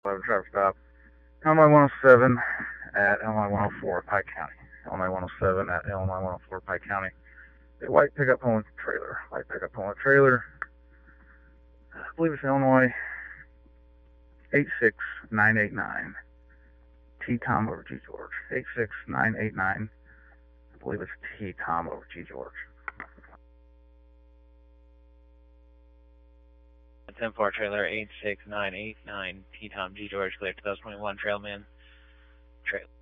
traffic stop. Illinois 107 at Illinois 104, Pike County. Illinois 107 at Illinois 104, Pike County. A white pickup pulling trailer. White pickup pulling trailer. I believe it's Illinois 86989. T Tom over G George. 86989. I believe it's T Tom over G George. 10-4 trailer 86989 T Tom G George clear 2021 Trailman.